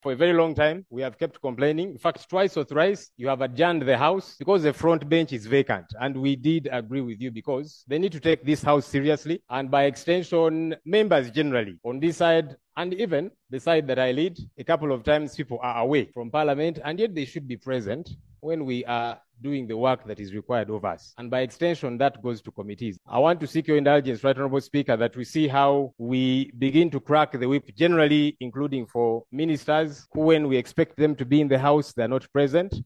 For a very long time, we have kept complaining. In fact, twice or thrice, you have adjourned the House because the front bench is vacant. And we did agree with you because they need to take this House seriously. And by extension, members generally on this side, and even the side that I lead, a couple of times people are away from Parliament, and yet they should be present when we are doing the work that is required of us. And by extension, that goes to committees. I want to seek your indulgence, Right Honourable Speaker, that we see how we begin to crack the whip generally, including for ministers who, when we expect them to be in the House, they're not present.